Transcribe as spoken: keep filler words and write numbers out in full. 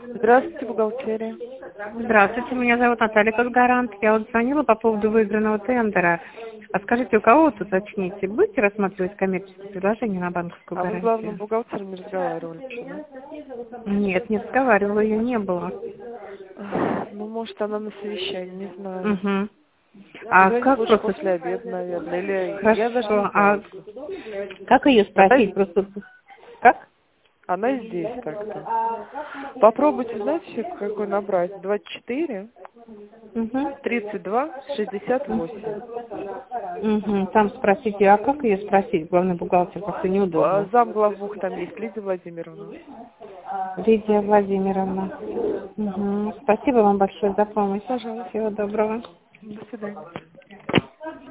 Здравствуйте, бухгалтерия. Здравствуйте, меня зовут Наталья Косгарант. Я вот звонила по поводу выигранного тендера. А скажите, у кого вот уточните, будете рассматривать коммерческие предложения на банковскую А вы с главным гарантию? бухгалтером не разговаривали еще, да? Нет, не разговаривала, ее не было. Ах, Ну, может, она на совещании, не знаю. Угу. А Позвоните как лучше просто... после обеда, наверное. Или я даже не Хорошо, а знаю. как ее Она, спросить? Просто... Как? она здесь так-то. Попробуйте, знаете, какой набрать? двадцать четыре, Угу. тридцать два, шестьдесят восемь. Угу. Там спросите, а как ее спросить? Главный бухгалтер, как-то А неудобно. Зам главбух там есть, Лидия Владимировна. Лидия Владимировна. Угу. Спасибо вам большое за помощь. Пожалуйста. Всего доброго. До свидания.